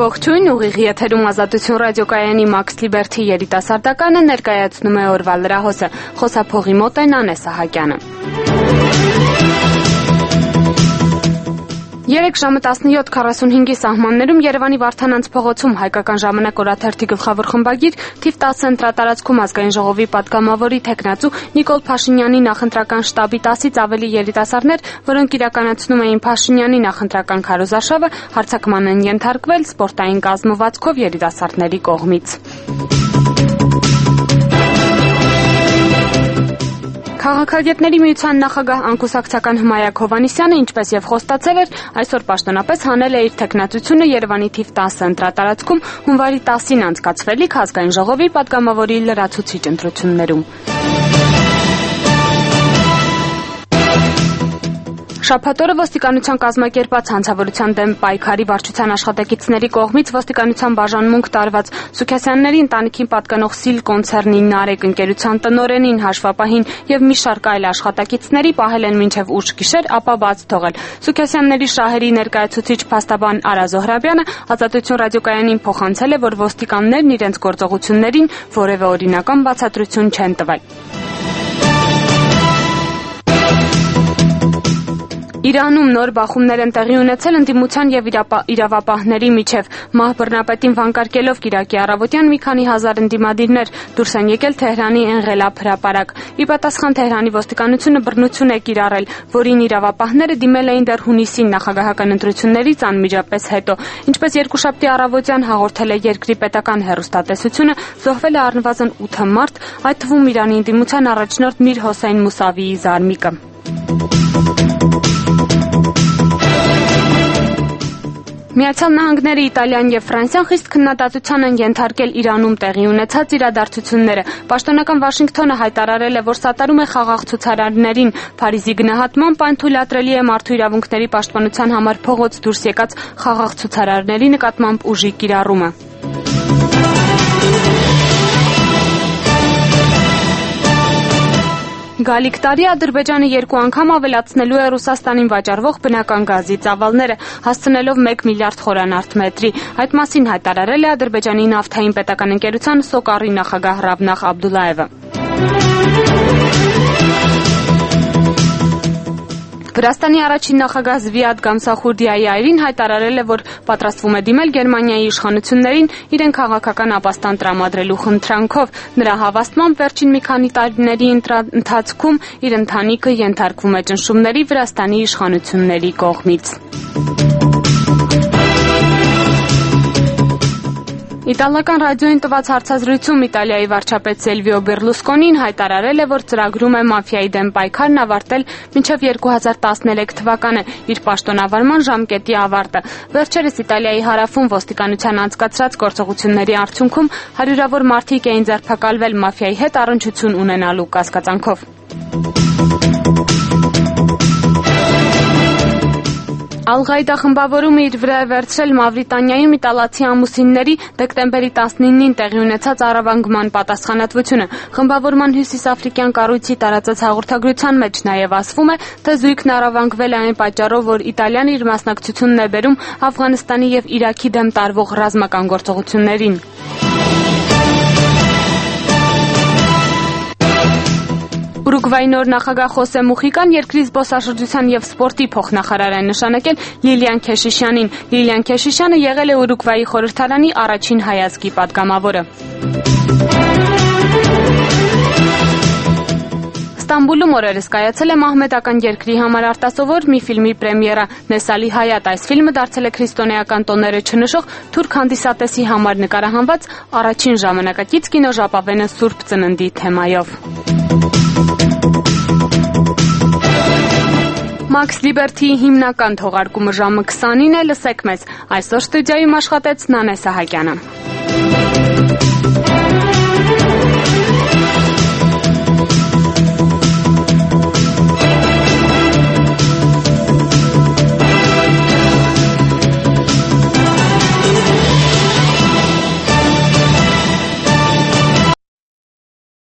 Ողջույն, ուղիղ եթերում Ազատություն ռադիոկայանի Max Liberty երիտասարդականը ներկայացնում է օրվա լրահոսը, խոսափողի մոտ է Նանե Սահակյանը։ 3 ժամը 17:45-ի սահմաններում Երևանի Վարդանանց փողոցում հայկական ժամանակ օրաթերթի գլխավոր խմբագիր թիվ 10 ընտրատարածքում ազգային ժողովի պատգամավորի թեկնածու Նիկոլ Փաշինյանի նախընտրական շտաբի 10-ից ավելի երիտասարդներ, որոնք իրականացնում էին Փաշինյանի նախընտրական քարոզարշավը, հարձակման են ենթարկվել սպորտային կազմվածքով երիտասարդների կողմից։ Քաղաքագետների միության նախագահ անկուսակցական Հմայակ Հովհաննիսյանը, ինչպես եւ խոստացել էր, այսօր պաշտոնապես հանել է իր թեկնածությունը Երևանի թիվ 10 ընտրատարածքում հունվարի 10-ին անցկացվելիք ազգային ժողովի պատգամավորի լրացուցիչ ընտրություններում։ Շաբաթ օրը ոստիկանության կազմակերպած հանցավորության դեմ պայքարի վարչության աշխատակիցների կողմից ոստիկանության բաժանմունք տարված Սուքասյանների ընտանիքին պատկանող Սիլ կոնցեռնի Նարեկ ընկերության տնօրենին, հաշվապահին եւ մի շարք այլ աշխատակիցների պահել են մինչեւ ուշ գիշեր, ապա բաց թողել։ Սուքասյանների շահերի ներկայացուցիչ փաստաբան Արա Զոհրաբյանը Ազատություն ռադիոկայանին փոխանցել է, որ ոստիկաններն իրենց գործողություններին որևէ օրինական բացատրություն չեն տվել։ Իրանում նոր բախումներ են տեղի ունեցել ընդդիմության եւ իրավապահների միջև։ Մահ բռնապետին վանկարկելով Կիրակի առավոտյան մի քանի հազար ընդդիմադիրներ դուրս են եկել Թեհրանի Էնղելաբ հրապարակ։ Ի պատասխան Թեհրանի ոստիկանությունը բռնություն է կիրառել, որին իրավապահները դիմել էին դեռ հունիսին նախագահական ընտրություններից անմիջապես հետո։ Ինչպես երկուշաբթի առավոտյան հաղորդել է երկրի պետական հեռուստատեսությունը, զոհվել է առնվազն 8 մարդ, այդ թվում Իրանի ընդդիմության առաջնորդ Միր Հոսեյն Մուսավիի զարմիկը։ Միացյալ Նահանգները, Իտալիան եւ Ֆրանսիան խիստ քննադատության են ենթարկել Իրանում տեղի ունեցած իրադարձությունները։ Պաշտոնական Վաշինգտոնը հայտարարել է, որ սատարում է խաղաղ ցուցարարներին։ Փարիզի գնահատմամբ այն թույլատրելի է մարդու իրավունքների պաշտպանության համար փողոց դուրս եկած խաղաղ ցուցարարների նկատմամբ ուժի կիրառումը։ Գալիք տարի Ադրբեջանը 2 անգամ ավելացնելու է Ռուսաստանին վաճառվող բնական գազի ծավալները, հասցնելով 1 միլիարդ խորանարդ մետրի։ Այդ մասին հայտարարել է Ադրբեջանի նավթային պետական ընկերության Սոկարի նախագահ Ռավնախ Աբդուլլաևը։ Վրաստանի առաջին նախագահ Զվիադ Գամսախուրդիայի այրին հայտարարել է, որ պատրաստվում է դիմել Գերմանիայի իշխանություններին իրեն քաղաքական ապաստան տրամադրելու խնդրանքով։ Նրա հավաստմամբ վերջին մի քանի տարիների ընթացքում իր ընտանիքը ենթարկվում է ճնշումների Վրաստանի իշխանությունների կողմից։ Իտալական ռադիոյին տված հարցազրույցում Իտալիայի վարչապետ Սիլվիո Բերլուսկոնին հայտարարել է, որ ծրագրում է մաֆիայի դեմ պայքարն ավարտել մինչև 2013 թվականը, իր պաշտոնավարման ժամկետի ավարտը։ Վերջերս Իտալիայի հարավում ոստիկանության անցկացրած գործողությունների արդյունքում հարյուրավոր մարդիկ էին ձերբակալվել մաֆիայի հետ առնչություն ունենալու կասկածանքով։ Ալ-Ղաիդա խմբավորումը իր վրա է վերցրել Մավրիտանիայում իտալացի ամուսինների դեկտեմբերի 19-ին տեղի ունեցած առավանգման պատասխանատվությունը։ Խմբավորման հյուսիսաֆրիկյան կառույցի տարածած հաղորդագրության մեջ նաև ասվում է, թե զույգն առավանգվել է այն պատճառով, որ Իտալիան իր մասնակցությունն է բերում Աֆղանստանի եւ Իրաքի դեմ տարվող ռազմական գործողություններին։ Ուրուգվայի նոր նախագահ Խոսե Մուխիկան երկրի զբոսաշրջության եւ սպորտի փոխնախարար է նշանակել Լիլիան Քեշիշյանին։ Լիլիան Քեշիշյանը եղել է Ուրուգվայի խորհրդարանի առաջին հայազգի պատգամավորը։ Ստամբուլում օրերս կայացել է մահմեդական երկրի համար արտասովոր մի ֆիլմի պրեմիերա։ Նեսալի Հայատ այս ֆիլմը դարձել է քրիստոնեական տոները չնշող թուրք հանդիսատեսի համար նկարահանված առաջին ժամանակակից կինոժապավենը Սուրբ Ծննդի թեմայով։ Max Liberty-ի հիմնական թողարկումը ժամը 20-ին է, լսեք մեզ։ Այսօր ստուդիայում աշխատեց Նանե Սահակյանը։